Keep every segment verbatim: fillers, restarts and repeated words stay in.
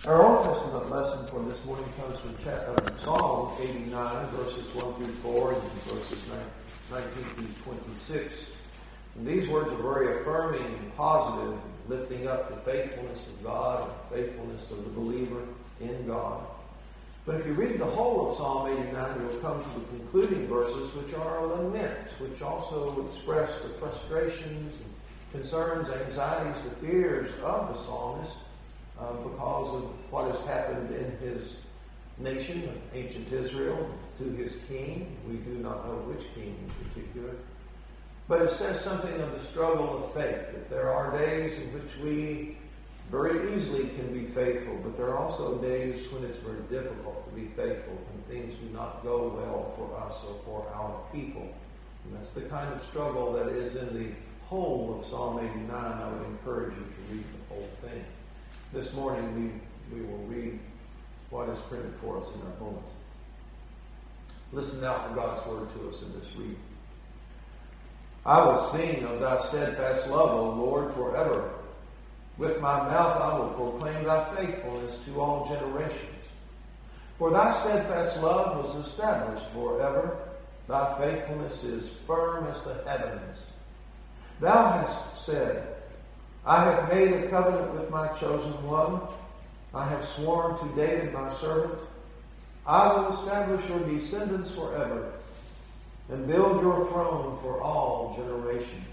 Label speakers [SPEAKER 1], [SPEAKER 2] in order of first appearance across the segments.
[SPEAKER 1] Our Old Testament lesson for this morning comes from chapter, Psalm eighty-nine, verses one through four, and verses nineteen through twenty-six. And these words are very affirming and positive, lifting up the faithfulness of God and faithfulness of the believer in God. But if you read the whole of Psalm eighty-nine, you'll come to the concluding verses, which are a lament, which also express the frustrations, and concerns, anxieties, the fears of the psalmist uh, because of what has happened in his nation, ancient Israel, to his king. We do not know which king in particular. But it says something of the struggle of faith, that there are days in which we very easily can be faithful, but there are also days when it's very difficult to be faithful, when things do not go well for us or for our people. And that's the kind of struggle that is in the whole of Psalm eighty-nine. I would encourage you to read the whole thing. This morning we, we will read what is printed for us in our bulletin. Listen now to God's word to us in this reading. I will sing of thy steadfast love, O Lord, forever. With my mouth I will proclaim thy faithfulness to all generations. For thy steadfast love was established forever. Thy faithfulness is firm as the heavens. Thou hast said, I have made a covenant with my chosen one. I have sworn to David my servant. I will establish your descendants forever and build your throne for all generations.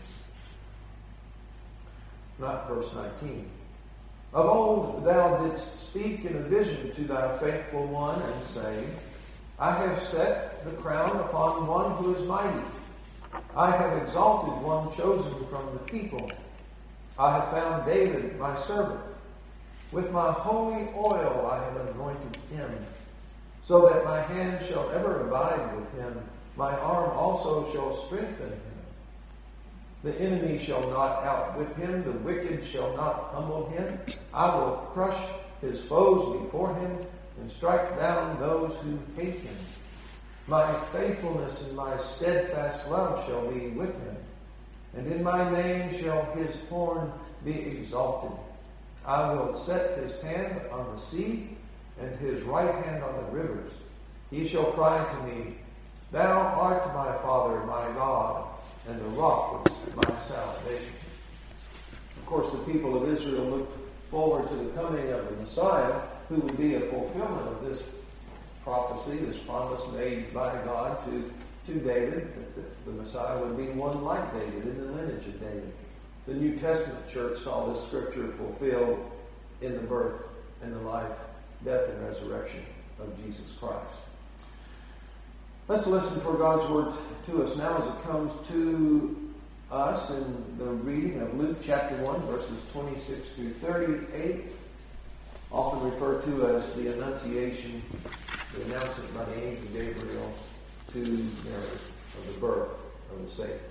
[SPEAKER 1] Not verse nineteen. Of old thou didst speak in a vision to thy faithful one and say, I have set the crown upon one who is mighty. I have exalted one chosen from the people. I have found David my servant. With my holy oil I have anointed him, so that my hand shall ever abide with him. My arm also shall strengthen him. The enemy shall not outwit him. The wicked shall not humble him. I will crush his foes before him and strike down those who hate him. My faithfulness and my steadfast love shall be with him, and in my name shall his horn be exalted. I will set his hand on the sea and his right hand on the rivers. He shall cry to me, Thou art my Father, my God, and the rock of my salvation. Of course, the people of Israel looked forward to the coming of the Messiah, who would be a fulfillment of this prophecy, this promise made by God to, to David, that the, the Messiah would be one like David, in the lineage of David. The New Testament church saw this scripture fulfilled in the birth and the life, death, and resurrection of Jesus Christ. Let's listen for God's word to us now as it comes to us in the reading of Luke chapter one, verses twenty-six through thirty-eight, often referred to as the Annunciation, the announcement by the angel Gabriel to Mary of the birth of the Savior.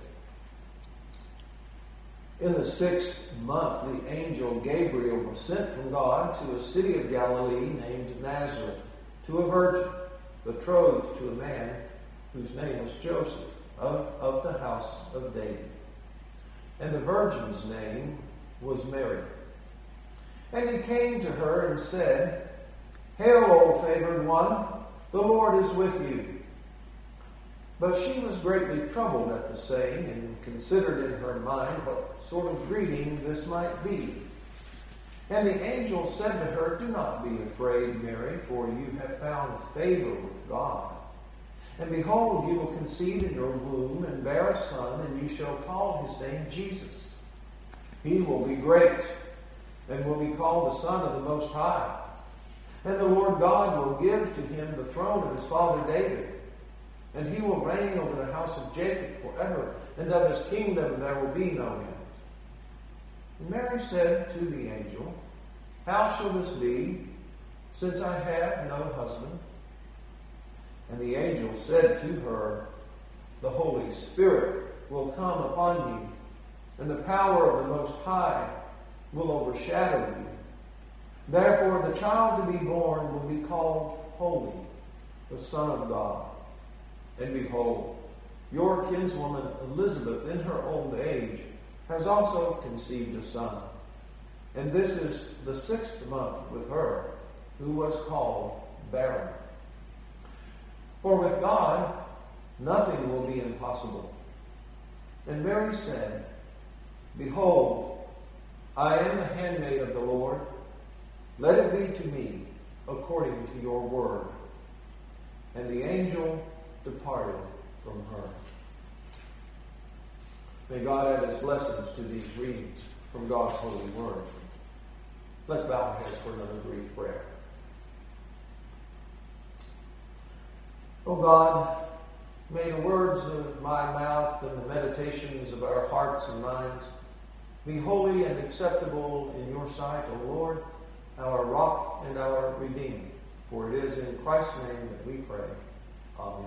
[SPEAKER 1] In the sixth month, the angel Gabriel was sent from God to a city of Galilee named Nazareth, to a virgin betrothed to a man whose name was Joseph, of, of the house of David. And the virgin's name was Mary. And he came to her and said, Hail, O favored one, the Lord is with you. But she was greatly troubled at the saying, and considered in her mind what sort of greeting this might be. And the angel said to her, Do not be afraid, Mary, for you have found favor with God. And behold, you will conceive in your womb and bear a son, and you shall call his name Jesus. He will be great, and will be called the Son of the Most High. And the Lord God will give to him the throne of his father David. And he will reign over the house of Jacob forever, and of his kingdom there will be no end. And Mary said to the angel, How shall this be, since I have no husband? And the angel said to her, The Holy Spirit will come upon you, and the power of the Most High will overshadow you. Therefore the child to be born will be called Holy, the Son of God. And behold, your kinswoman Elizabeth in her old age has also conceived a son. And this is the sixth month with her, who was called barren. For with God, nothing will be impossible. And Mary said, Behold, I am the handmaid of the Lord. Let it be to me according to your word. And the angel departed from her. May God add his blessings to these readings from God's holy word. Let's bow our heads for another brief prayer. O God, may the words of my mouth and the meditations of our hearts and minds be holy and acceptable in your sight, O Lord, our rock and our redeemer. For it is in Christ's name that we pray. Amen.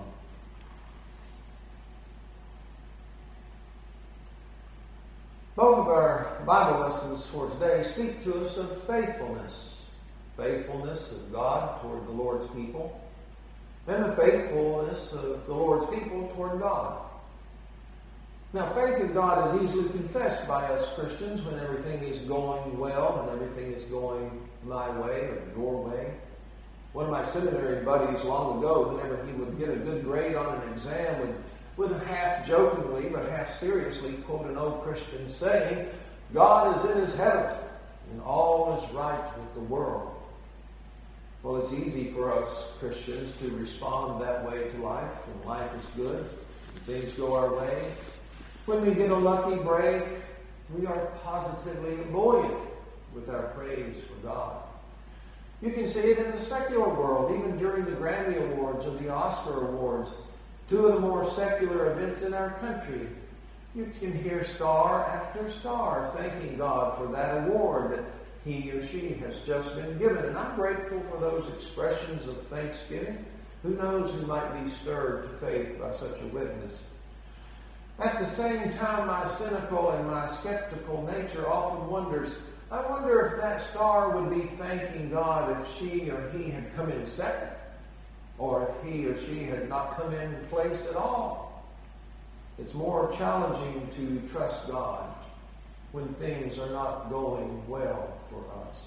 [SPEAKER 1] Both of our Bible lessons for today speak to us of faithfulness. Faithfulness of God toward the Lord's people, and the faithfulness of the Lord's people toward God. Now, faith in God is easily confessed by us Christians when everything is going well and everything is going my way or your way. One of my seminary buddies long ago, whenever he would get a good grade on an exam, would, would half jokingly but half seriously quote an old Christian saying, God is in his heaven and all is right with the world. Well, it's easy for us Christians to respond that way to life when life is good and things go our way. When we get a lucky break, we are positively buoyant with our praise for God. You can see it in the secular world, even during the Grammy Awards or the Oscar Awards, two of the more secular events in our country. You can hear star after star thanking God for that award that he or she has just been given. And I'm grateful for those expressions of thanksgiving. Who knows who might be stirred to faith by such a witness. At the same time, my cynical and my skeptical nature often wonders, I wonder if that star would be thanking God if she or he had come in second, or if he or she had not come in place at all. It's more challenging to trust God when things are not going well for us.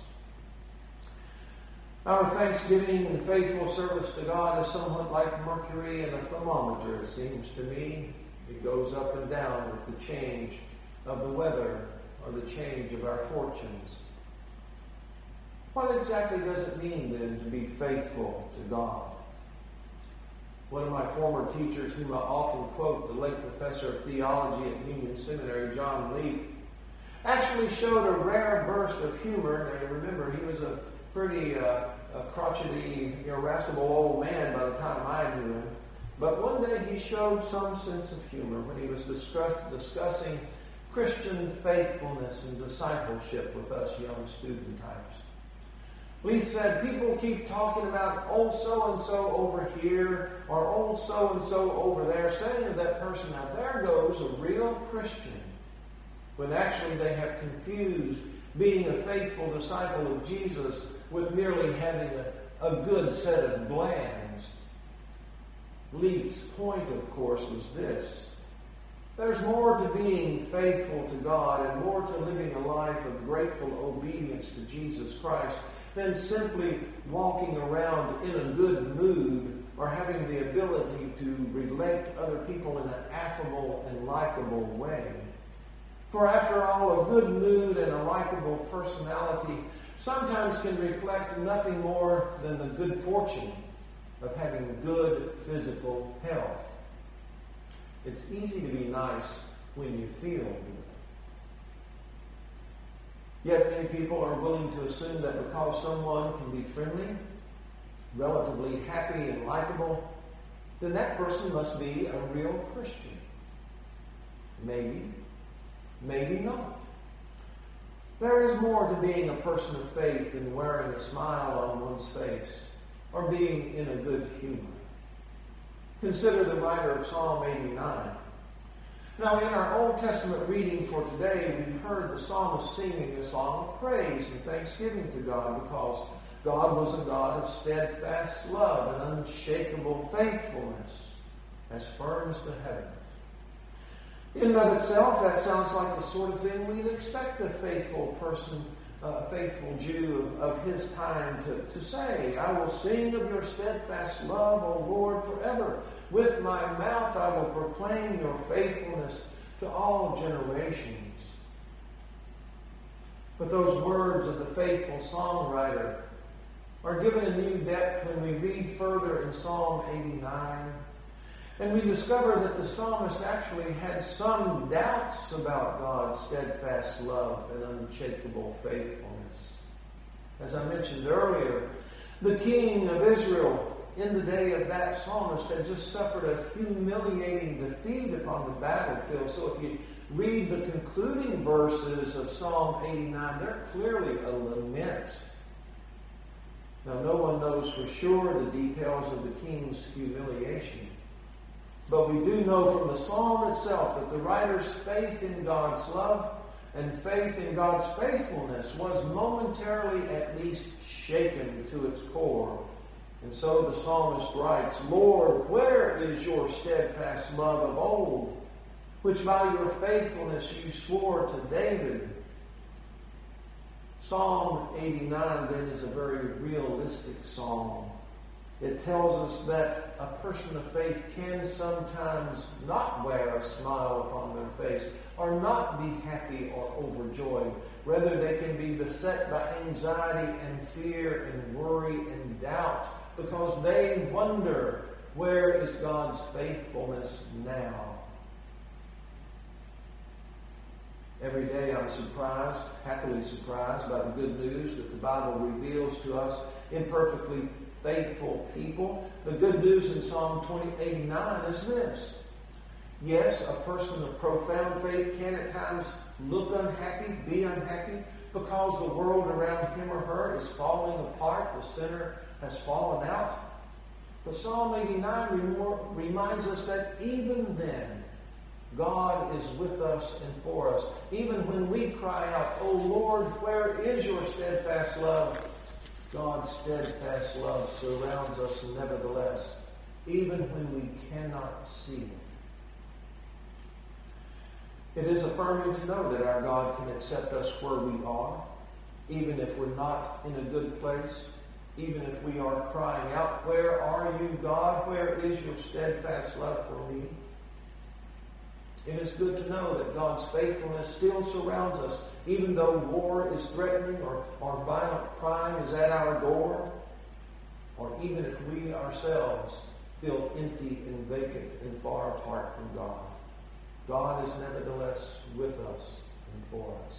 [SPEAKER 1] Our thanksgiving and faithful service to God is somewhat like mercury in a thermometer, it seems to me. It goes up and down with the change of the weather or the change of our fortunes. What exactly does it mean then to be faithful to God? One of my former teachers, whom I often quote, the late professor of theology at Union Seminary, John Leaf, actually showed a rare burst of humor. Now, remember, he was a pretty uh, a crotchety, irascible old man by the time I knew him. But one day he showed some sense of humor when he was discuss, discussing Christian faithfulness and discipleship with us young student types. Leith said, people keep talking about old so-and-so over here or old so-and-so over there, saying to that person, now there goes a real Christian, when actually they have confused being a faithful disciple of Jesus with merely having a, a good set of glands. Leith's point, of course, was this. There's more to being faithful to God and more to living a life of grateful obedience to Jesus Christ than simply walking around in a good mood or having the ability to relate to other people in an affable and likable way. For after all, a good mood and a likable personality sometimes can reflect nothing more than the good fortune of having good physical health. It's easy to be nice when you feel good. Yet many people are willing to assume that because someone can be friendly, relatively happy and likable, then that person must be a real Christian. Maybe, maybe not. There is more to being a person of faith than wearing a smile on one's face or being in a good humor. Consider the writer of Psalm eighty-nine. Now, in our Old Testament reading for today, we heard the psalmist singing a song of praise and thanksgiving to God because God was a God of steadfast love and unshakable faithfulness, as firm as the heavens. In and of itself, that sounds like the sort of thing we'd expect a faithful person uh, faithful Jew of, of his time to, to say, I will sing of your steadfast love, O Lord, forever. With my mouth I will proclaim your faithfulness to all generations. But those words of the faithful songwriter are given a new depth when we read further in Psalm eighty-nine. And we discover that the psalmist actually had some doubts about God's steadfast love and unshakable faithfulness. As I mentioned earlier, the king of Israel in the day of that psalmist had just suffered a humiliating defeat upon the battlefield. So if you read the concluding verses of Psalm eighty-nine, they're clearly a lament. Now, no one knows for sure the details of the king's humiliation. But we do know from the psalm itself that the writer's faith in God's love and faith in God's faithfulness was momentarily at least shaken to its core. And so the psalmist writes, Lord, where is your steadfast love of old, which by your faithfulness you swore to David? Psalm eighty-nine then is a very realistic psalm. It tells us that a person of faith can sometimes not wear a smile upon their face or not be happy or overjoyed. Rather, they can be beset by anxiety and fear and worry and doubt because they wonder, where is God's faithfulness now? Every day I'm surprised, happily surprised, by the good news that the Bible reveals to us imperfectly faithful people. The good news in Psalm twenty eighty-nine is this. Yes, a person of profound faith can at times look unhappy, be unhappy, because the world around him or her is falling apart, the sinner has fallen out. But Psalm eighty-nine reminds us that even then, God is with us and for us. Even when we cry out, O Lord, where is your steadfast love? God's steadfast love surrounds us nevertheless, even when we cannot see it. It is affirming to know that our God can accept us where we are, even if we're not in a good place, even if we are crying out, where are you, God? Where is your steadfast love for me? It is good to know that God's faithfulness still surrounds us, even though war is threatening or, or violent crime is at our door, or even if we ourselves feel empty and vacant and far apart from God. God is nevertheless with us and for us.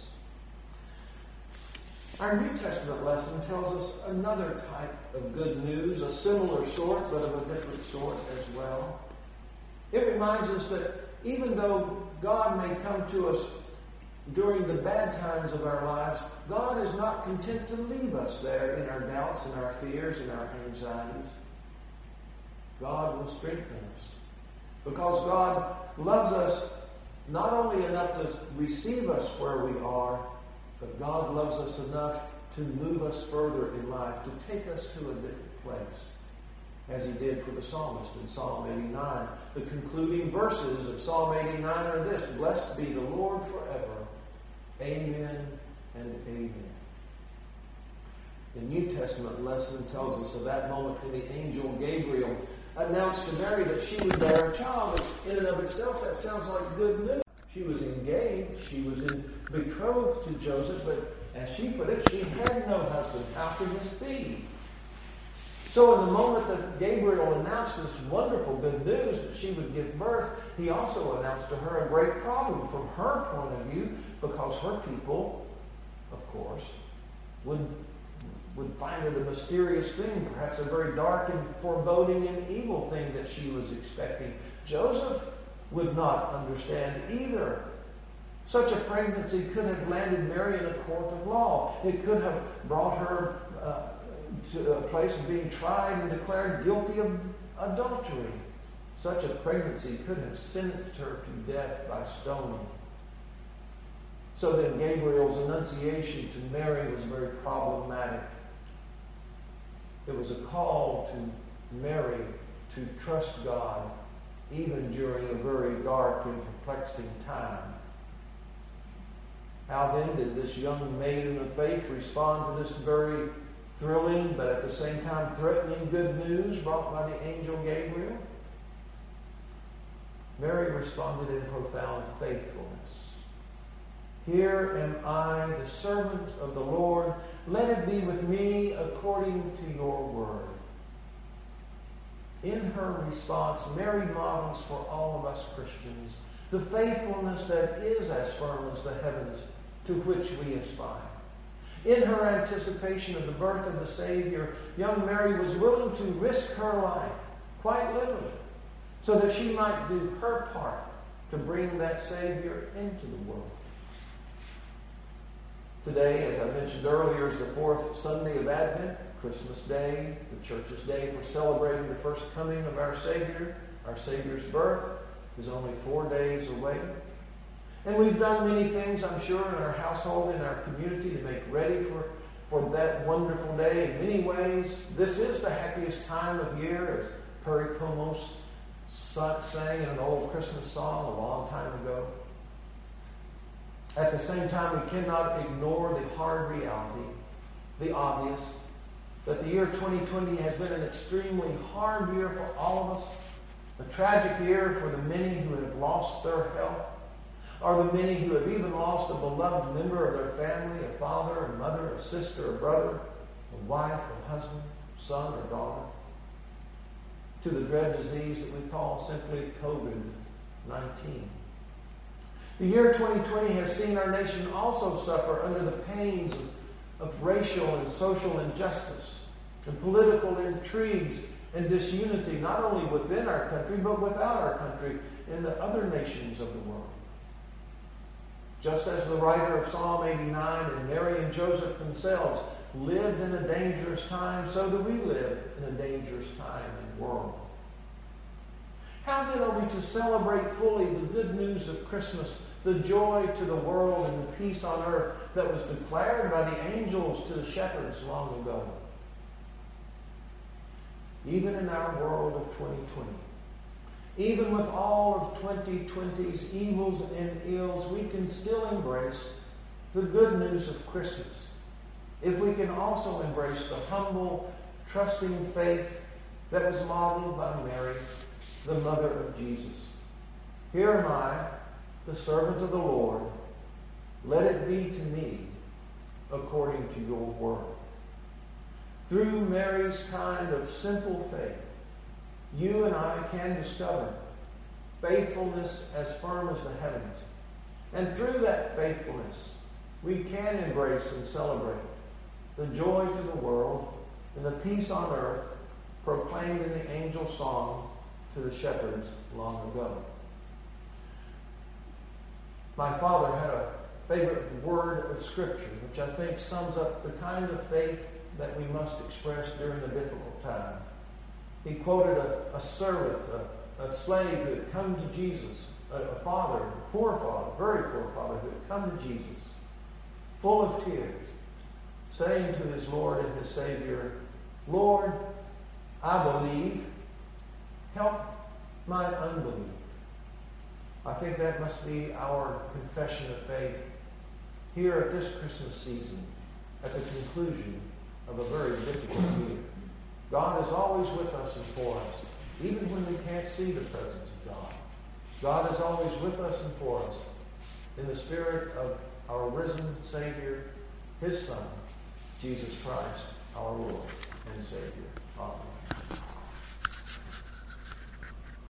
[SPEAKER 1] Our New Testament lesson tells us another type of good news, a similar sort, but of a different sort as well. It reminds us that even though God may come to us during the bad times of our lives, God is not content to leave us there in our doubts and our fears and our anxieties. God will strengthen us because God loves us not only enough to receive us where we are, but God loves us enough to move us further in life, to take us to a different place, as he did for the psalmist in Psalm eighty-nine. The concluding verses of Psalm eighty-nine are this: Blessed be the Lord forever. Amen and amen. The New Testament lesson tells us of that moment when the angel Gabriel announced to Mary that she would bear a child. In and of itself, that sounds like good news. She was engaged, she was in, betrothed to Joseph, but as she put it, she had no husband. How could this be? So in the moment that Gabriel announced this wonderful good news that she would give birth, he also announced to her a great problem from her point of view, because her people, of course, would, would find it a mysterious thing, perhaps a very dark and foreboding and evil thing that she was expecting. Joseph would not understand either. Such a pregnancy could have landed Mary in a court of law. It could have brought her uh, to a place of being tried and declared guilty of adultery. Such a pregnancy could have sentenced her to death by stoning. So then Gabriel's annunciation to Mary was very problematic. It was a call to Mary to trust God even during a very dark and perplexing time. How then did this young maiden of faith respond to this very thrilling but at the same time threatening good news brought by the angel Gabriel? Mary responded in profound faithfulness. Here am I, the servant of the Lord. Let it be with me according to your word. In her response, Mary models for all of us Christians the faithfulness that is as firm as the heavens to which we aspire. In her anticipation of the birth of the Savior, young Mary was willing to risk her life, quite literally, so that she might do her part to bring that Savior into the world. Today, as I mentioned earlier, is the fourth Sunday of Advent, Christmas Day, the church's day for celebrating the first coming of our Savior. Our Savior's birth is only four days away. And we've done many things, I'm sure, in our household, in our community to make ready for, for that wonderful day. In many ways, this is the happiest time of year, as Perry Como sang in an old Christmas song a long time ago. At the same time, we cannot ignore the hard reality, the obvious, that the year twenty twenty has been an extremely hard year for all of us, a tragic year for the many who have lost their health, or the many who have even lost a beloved member of their family, a father, a mother, a sister, a brother, a wife, a husband, son, or daughter, to the dread disease that we call simply covid nineteen. The year twenty twenty has seen our nation also suffer under the pains of, of racial and social injustice and political intrigues and disunity, not only within our country, but without our country in the other nations of the world. Just as the writer of Psalm eighty-nine and Mary and Joseph themselves lived in a dangerous time, so do we live in a dangerous time and world. How then are we to celebrate fully the good news of Christmas, the joy to the world and the peace on earth that was declared by the angels to the shepherds long ago? Even in our world of twenty twenty, even with all of twenty twenty's evils and ills, we can still embrace the good news of Christmas if we can also embrace the humble, trusting faith that was modeled by Mary, the mother of Jesus. Here am I, the servant of the Lord. Let it be to me according to your word. Through Mary's kind of simple faith, you and I can discover faithfulness as firm as the heavens. And through that faithfulness, we can embrace and celebrate the joy to the world and the peace on earth proclaimed in the angel song to the shepherds long ago. My father had a favorite word of Scripture, which I think sums up the kind of faith that we must express during a difficult time. He quoted a, a servant, a, a slave who had come to Jesus, a, a father, a poor father, very poor father, who had come to Jesus, full of tears, saying to his Lord and his Savior, Lord, I believe, help my unbelief. I think that must be our confession of faith here at this Christmas season, at the conclusion of a very difficult year. God is always with us and for us, even when we can't see the presence of God. God is always with us and for us in the spirit of our risen Savior, His Son, Jesus Christ, our Lord and Savior. Amen.